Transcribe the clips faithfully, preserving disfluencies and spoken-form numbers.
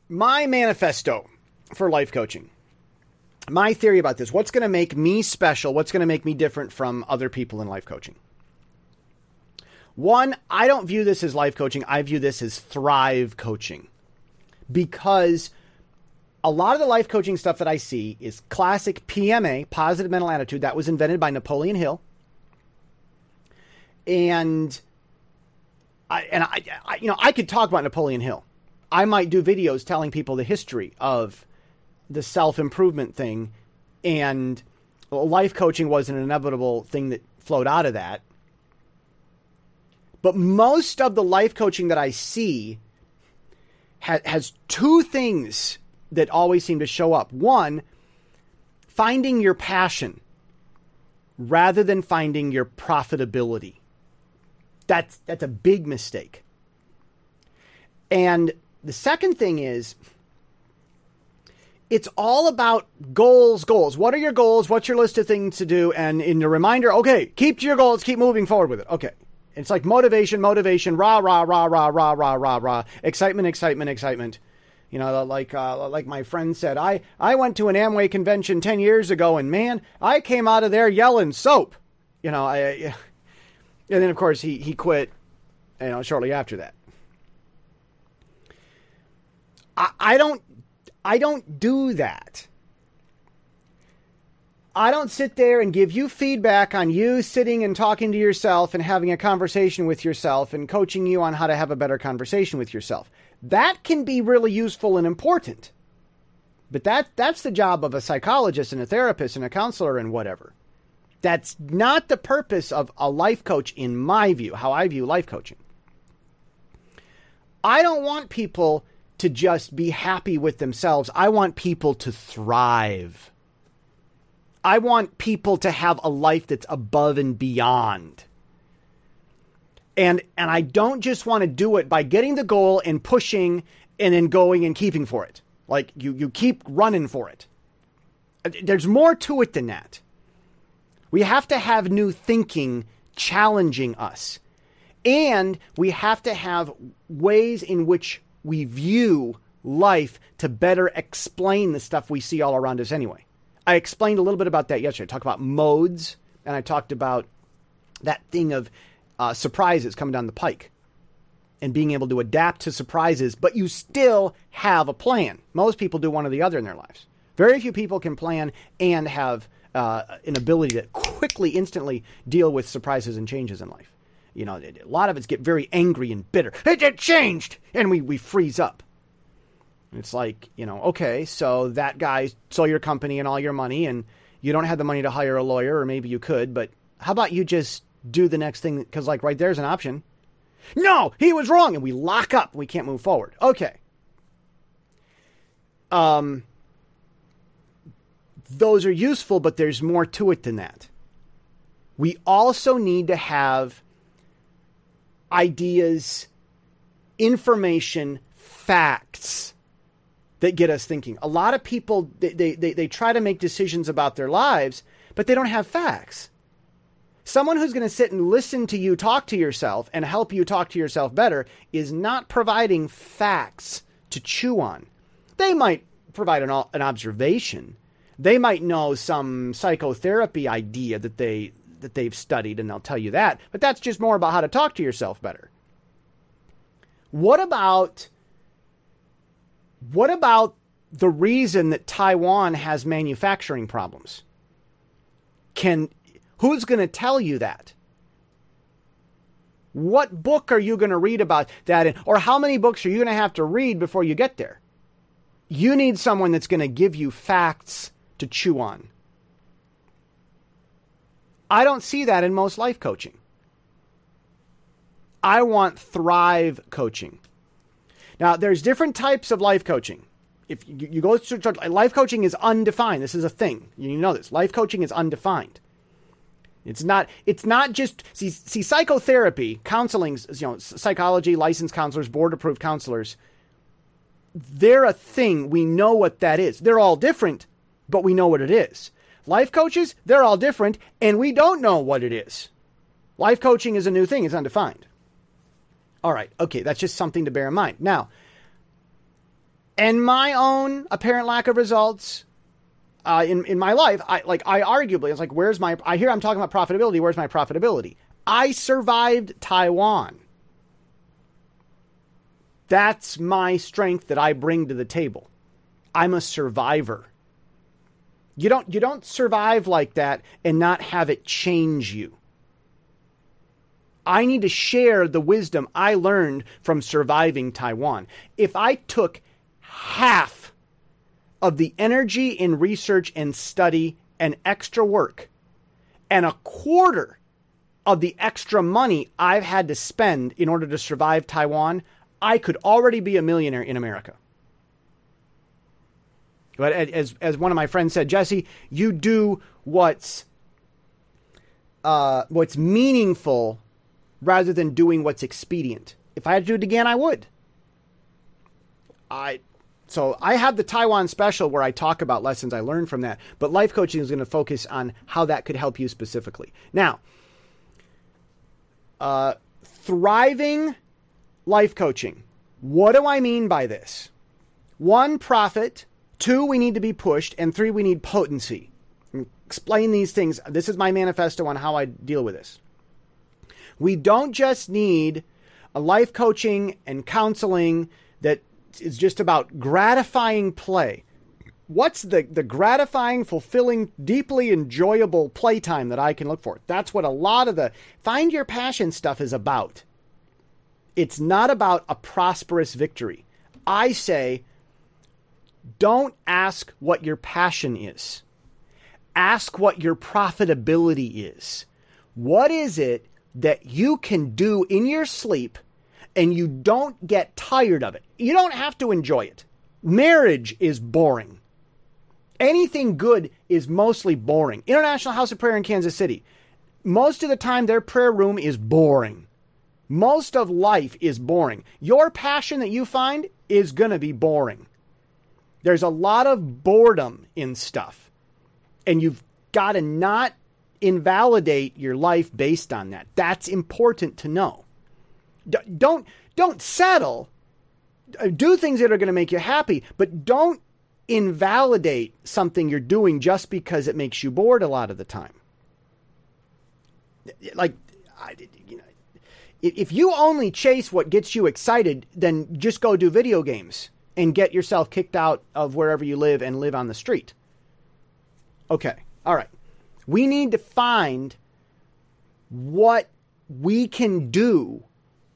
my manifesto for life coaching, my theory about this, what's going to make me special, what's going to make me different from other people in life coaching. One, I don't view this as life coaching. I view this as thrive coaching, because a lot of the life coaching stuff that I see is classic P M A, positive mental attitude, that was invented by Napoleon Hill. And I, and I, I, you know, I could talk about Napoleon Hill. I might do videos telling people the history of the self-improvement thing, and life coaching was an inevitable thing that flowed out of that. But most of the life coaching that I see ha- has two things that always seem to show up. One, finding your passion rather than finding your profitability. That's that's a big mistake. And the second thing is, it's all about goals, goals. What are your goals? What's your list of things to do? And in the reminder, okay, keep to your goals, keep moving forward with it. Okay. It's like motivation, motivation, rah, rah, rah, rah, rah, rah, rah, rah, excitement, excitement, excitement. You know, like uh, like my friend said, I, I went to an Amway convention ten years ago, and man, I came out of there yelling soap. You know, I, and then of course he, he quit, you know, shortly after that. I, I don't, I don't do that. I don't sit there and give you feedback on you sitting and talking to yourself and having a conversation with yourself and coaching you on how to have a better conversation with yourself. That can be really useful and important. But that that's the job of a psychologist and a therapist and a counselor and whatever. That's not the purpose of a life coach, in my view, how I view life coaching. I don't want people to just be happy with themselves. I want people to thrive. I want people to have a life that's above and beyond. And and I don't just want to do it by getting the goal and pushing and then going and keeping for it. Like you, you keep running for it. There's more to it than that. We have to have new thinking challenging us. And we have to have ways in which we view life to better explain the stuff we see all around us anyway. I explained a little bit about that yesterday. I talked about modes, and I talked about that thing of uh, surprises coming down the pike and being able to adapt to surprises, but you still have a plan. Most people do one or the other in their lives. Very few people can plan and have uh, an ability to quickly, instantly deal with surprises and changes in life. You know, a lot of us get very angry and bitter. It, it changed! And we, we freeze up. It's like, you know, okay, so that guy stole your company and all your money, and you don't have the money to hire a lawyer, or maybe you could, but how about you just do the next thing? Because, like, right there's an option. No, he was wrong, and we lock up. We can't move forward. Okay. Um, those are useful, but there's more to it than that. We also need to have ideas, information, facts that get us thinking. A lot of people, they, they, they, they try to make decisions about their lives, but they don't have facts. Someone who's going to sit and listen to you talk to yourself and help you talk to yourself better is not providing facts to chew on. They might provide an, an observation. They might know some psychotherapy idea that, they, that they've studied, and they'll tell you that, but that's just more about how to talk to yourself better. What about What about the reason that Taiwan has manufacturing problems? Can, who's going to tell you that? What book are you going to read about that in? Or how many books are you going to have to read before you get there? You need someone that's going to give you facts to chew on. I don't see that in most life coaching. I want thrive coaching. Now, there's different types of life coaching. If you, you go through, life coaching is undefined. This is a thing. You know this. Life coaching is undefined. It's not, it's not just, see, see psychotherapy, counseling, you know, psychology, licensed counselors, board-approved counselors, they're a thing. We know what that is. They're all different, but we know what it is. Life coaches, they're all different, and we don't know what it is. Life coaching is a new thing. It's undefined. All right. Okay. That's just something to bear in mind. Now, and my own apparent lack of results uh, in, in my life, I like I arguably, it's like, where's my, I hear I'm talking about profitability. Where's my profitability? I survived Taiwan. That's my strength that I bring to the table. I'm a survivor. You don't, you don't survive like that and not have it change you. I need to share the wisdom I learned from surviving Taiwan. If I took half of the energy in research and study and extra work and a quarter of the extra money I've had to spend in order to survive Taiwan, I could already be a millionaire in America. But as as one of my friends said, Jesse, you do what's uh, what's meaningful rather than doing what's expedient. If I had to do it again, I would. I so I have the Taiwan special where I talk about lessons I learned from that. But life coaching is going to focus on how that could help you specifically. Now, uh, thriving life coaching. What do I mean by this? One, profit. Two, we need to be pushed. And three, we need potency. Explain these things. This is my manifesto on how I deal with this. We don't just need a life coaching and counseling that is just about gratifying play. What's the, the gratifying, fulfilling, deeply enjoyable playtime that I can look for? That's what a lot of the find your passion stuff is about. It's not about a prosperous victory. I say, don't ask what your passion is. Ask what your profitability is. What is it that you can do in your sleep and you don't get tired of it? You don't have to enjoy it. Marriage is boring. Anything good is mostly boring. International House of Prayer in Kansas City. Most of the time, their prayer room is boring. Most of life is boring. Your passion that you find is going to be boring. There's a lot of boredom in stuff. And you've got to not invalidate your life based on that. That's important to know. D- don't, don't settle. Do things that are going to make you happy, but don't invalidate something you're doing just because it makes you bored a lot of the time. Like, I, you know, if you only chase what gets you excited, then just go do video games and get yourself kicked out of wherever you live and live on the street. Okay. All right. We need to find what we can do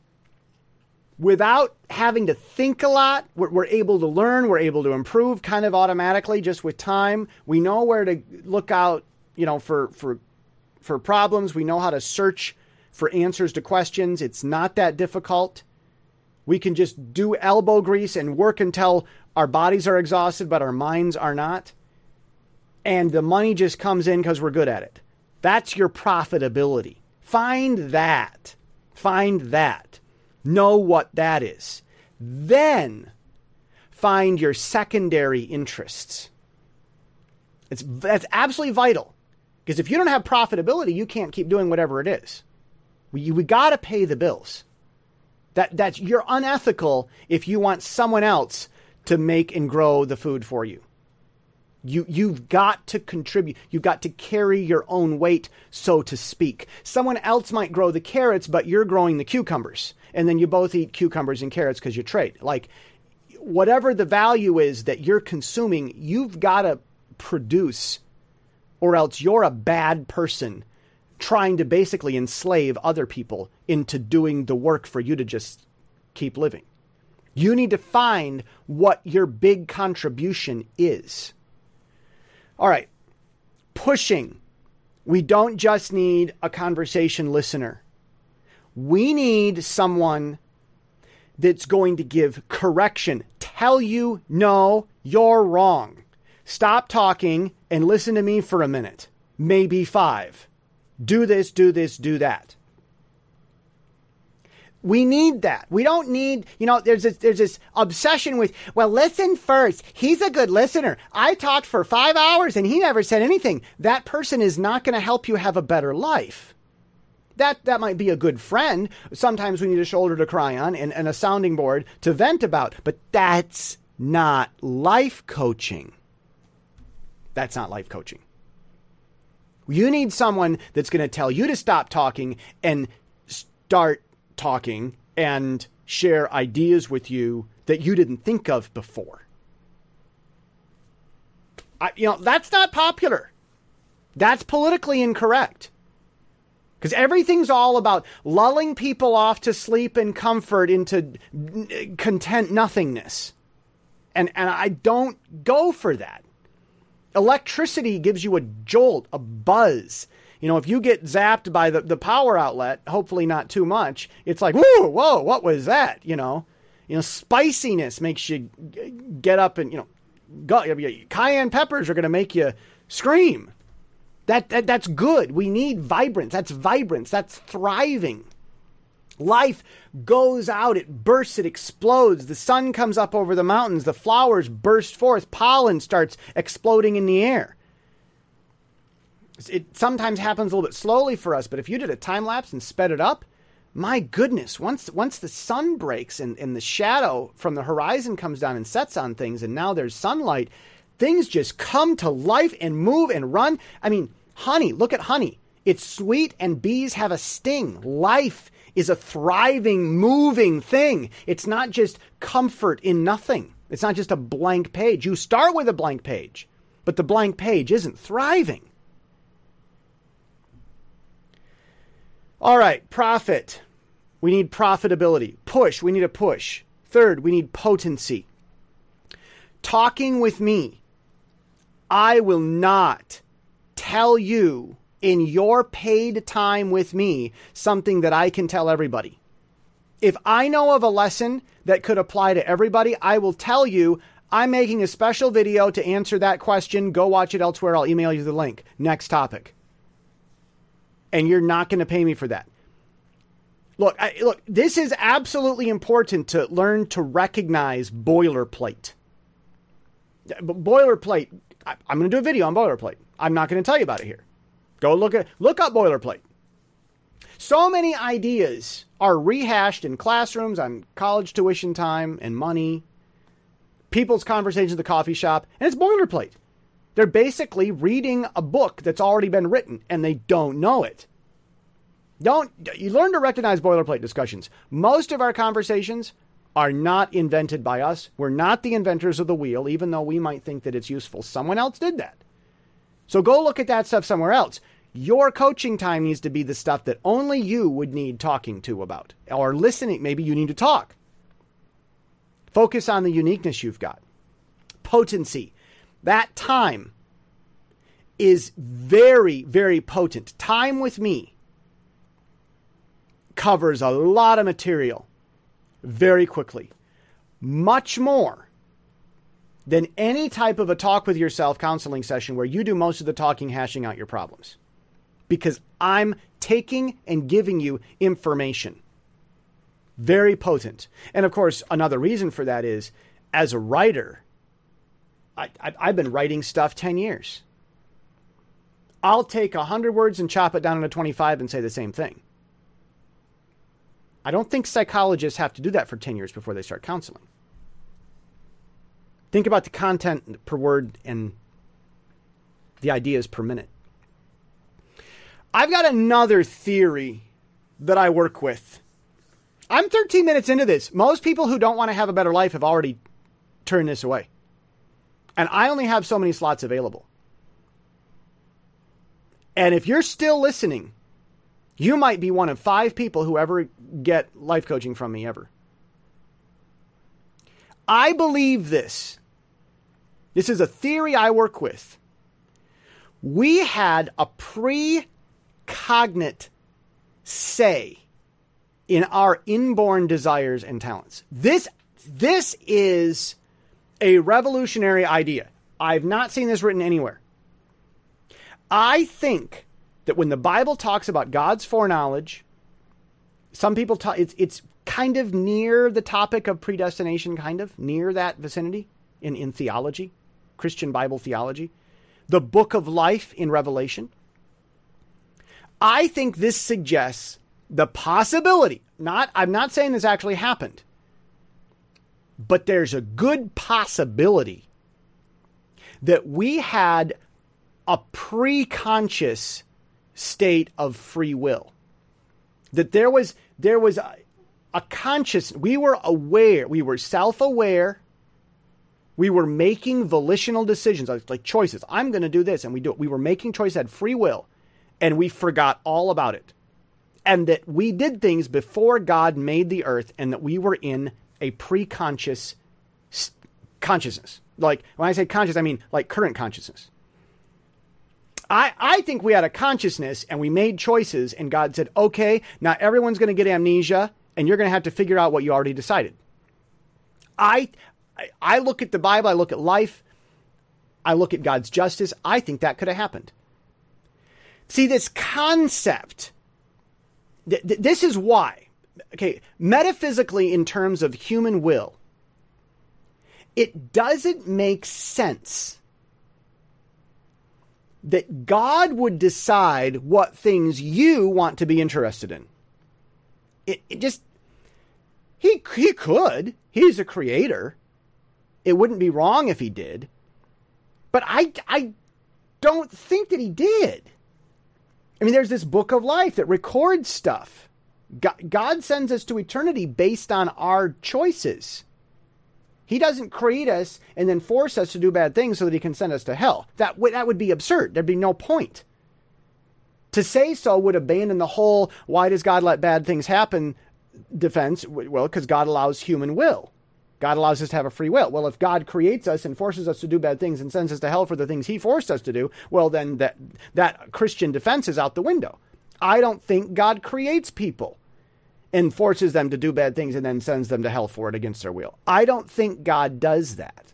without having to think a lot. We're, we're able to learn. We're able to improve kind of automatically just with time. We know where to look out, you know, for, for, for problems. We know how to search for answers to questions. It's not that difficult. We can just do elbow grease and work until our bodies are exhausted, but our minds are not. And the money just comes in because we're good at it. That's your profitability. Find that. Find that. Know what that is. Then find your secondary interests. It's, that's absolutely vital. Because if you don't have profitability, you can't keep doing whatever it is. We, we got to pay the bills. That, that's, you're unethical if you want someone else to make and grow the food for you. You, you've got to contribute. You've got to carry your own weight, so to speak. Someone else might grow the carrots, but you're growing the cucumbers. And then you both eat cucumbers and carrots because you trade. Like, whatever the value is that you're consuming, you've got to produce, or else you're a bad person trying to basically enslave other people into doing the work for you to just keep living. You need to find what your big contribution is. All right. Pushing. We don't just need a conversation listener. We need someone that's going to give correction, tell you, no, you're wrong. Stop talking and listen to me for a minute, maybe five. Do this, do this, do that. We need that. We don't need, you know, there's this, there's this obsession with, well, listen first. He's a good listener. I talked for five hours and he never said anything. That person is not going to help you have a better life. That that might be a good friend. Sometimes we need a shoulder to cry on and, and a sounding board to vent about. But that's not life coaching. That's not life coaching. You need someone that's going to tell you to stop talking and start talking and share ideas with you that you didn't think of before. I, you know, that's not popular. That's politically incorrect. Because everything's all about lulling people off to sleep and comfort into content nothingness. And, and I don't go for that. Electricity gives you a jolt, a buzz. You know, if you get zapped by the, the power outlet, hopefully not too much, it's like, whoa, whoa, what was that? You know, you know, spiciness makes you get up and, you know, go, cayenne peppers are going to make you scream. That, that that's good. We need vibrance. That's vibrance. That's thriving. Life goes out. It bursts. It explodes. The sun comes up over the mountains. The flowers burst forth. Pollen starts exploding in the air. It sometimes happens a little bit slowly for us, but if you did a time lapse and sped it up, my goodness, once once the sun breaks and, and the shadow from the horizon comes down and sets on things, and now there's sunlight, things just come to life and move and run. I mean, honey, look at honey. It's sweet and bees have a sting. Life is a thriving, moving thing. It's not just comfort in nothing. It's not just a blank page. You start with a blank page, but the blank page isn't thriving. All right, profit. We need profitability. Push. We need a push. Third, we need potency. Talking with me. I will not tell you in your paid time with me something that I can tell everybody. If I know of a lesson that could apply to everybody, I will tell you I'm making a special video to answer that question. Go watch it elsewhere. I'll email you the link. Next topic. And you're not going to pay me for that. Look, I, look, this is absolutely important to learn to recognize boilerplate. Boilerplate. I, I'm going to do a video on boilerplate. I'm not going to tell you about it here. Go look at look up boilerplate. So many ideas are rehashed in classrooms on college tuition time and money, people's conversations at the coffee shop, and it's boilerplate. They're basically reading a book that's already been written, and they don't know it. Don't you learn to recognize boilerplate discussions. Most of our conversations are not invented by us. We're not the inventors of the wheel, even though we might think that it's useful. Someone else did that. So go look at that stuff somewhere else. Your coaching time needs to be the stuff that only you would need talking to about, or listening. Maybe you need to talk. Focus on the uniqueness you've got. Potency. That time is very, very potent. Time with me covers a lot of material very quickly. Much more than any type of a talk with yourself counseling session where you do most of the talking, hashing out your problems. Because I'm taking and giving you information. Very potent. And of course, another reason for that is, as a writer, I, I, I've been writing stuff ten years. I'll take one hundred words and chop it down into twenty-five and say the same thing. I don't think psychologists have to do that for ten years before they start counseling. Think about the content per word and the ideas per minute. I've got another theory that I work with. I'm thirteen minutes into this. Most people who don't want to have a better life have already turned this away. And I only have so many slots available. And if you're still listening, you might be one of five people who ever get life coaching from me ever. I believe this. This is a theory I work with. We had a pre-cognate say in our inborn desires and talents. This, this is a revolutionary idea. I've not seen this written anywhere. I think that when the Bible talks about God's foreknowledge, some people talk, it's, it's kind of near the topic of predestination, kind of near that vicinity in, in theology, Christian Bible theology, the book of life in Revelation. I think this suggests the possibility, not, I'm not saying this actually happened, But there's a good possibility that we had a pre-conscious state of free will. That there was there was a, a conscious, we were aware, we were self-aware, we were making volitional decisions, like, like choices. I'm going to do this, and we do it. We were making choices, had free will, and we forgot all about it. And that we did things before God made the earth, and that we were in a pre-conscious consciousness. Like, when I say conscious, I mean like current consciousness. I, I think we had a consciousness and we made choices, and God said, okay, now everyone's going to get amnesia and you're going to have to figure out what you already decided. I, I look at the Bible, I look at life, I look at God's justice. I think that could have happened. See, this concept, th- th- this is why, okay, metaphysically in terms of human will, it doesn't make sense that God would decide what things you want to be interested in. It, it just, he, he could. He's a creator. It wouldn't be wrong if he did. But I, I don't think that he did. I mean, there's this book of life that records stuff. God, God sends us to eternity based on our choices. He doesn't create us and then force us to do bad things so that he can send us to hell. That, w- that would be absurd. There'd be no point. To say so would abandon the whole, why does God let bad things happen defense? Well, because God allows human will. God allows us to have a free will. Well, if God creates us and forces us to do bad things and sends us to hell for the things he forced us to do, well, then that, that Christian defense is out the window. I don't think God creates people and forces them to do bad things and then sends them to hell for it against their will. I don't think God does that.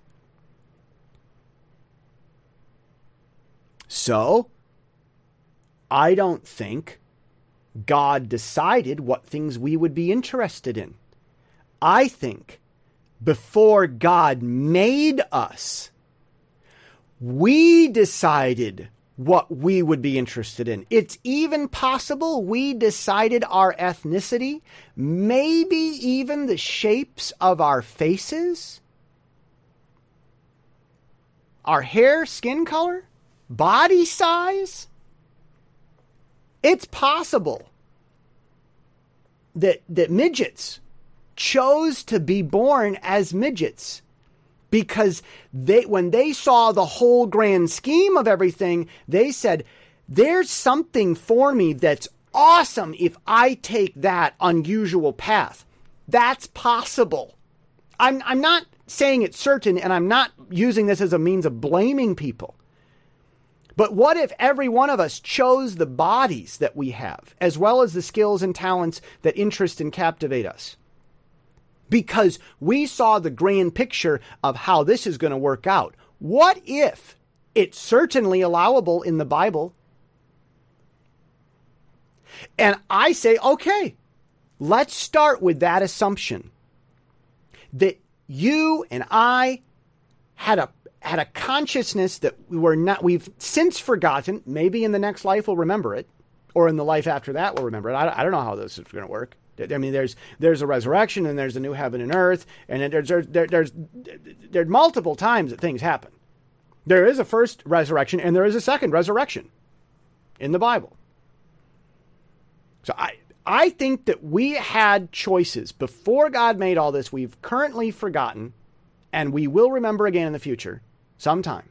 So, I don't think God decided what things we would be interested in. I think before God made us, we decided what we would be interested in. It's even possible we decided our ethnicity, maybe even the shapes of our faces, our hair, skin color, body size. It's possible that, that midgets chose to be born as midgets because they, when they saw the whole grand scheme of everything, they said, there's something for me that's awesome if I take that unusual path. That's possible. I'm, I'm not saying it's certain, and I'm not using this as a means of blaming people. But what if every one of us chose the bodies that we have, as well as the skills and talents that interest and captivate us? Because we saw the grand picture of how this is going to work out. What if it's certainly allowable in the Bible? And I say, okay, let's start with that assumption that you and I had a had a consciousness that we were not, we've since forgotten. Maybe in the next life we'll remember it, or in the life after that we'll remember it. I, I don't know how this is going to work. I mean, there's there's a resurrection, and there's a new heaven and earth, and there's there's there, there's there's multiple times that things happen. There is a first resurrection, and there is a second resurrection in the Bible. So I I think that we had choices before God made all this. We've currently forgotten, and we will remember again in the future, sometime,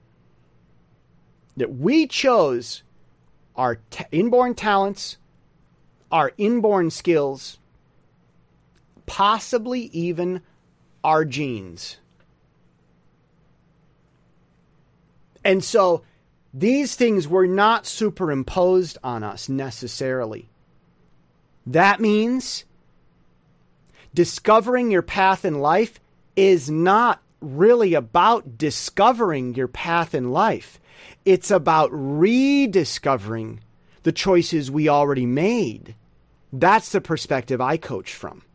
that we chose our t- inborn talents, our inborn skills, possibly even our genes. And so these things were not superimposed on us necessarily. That means discovering your path in life is not really about discovering your path in life. It's about rediscovering the choices we already made. That's the perspective I coach from.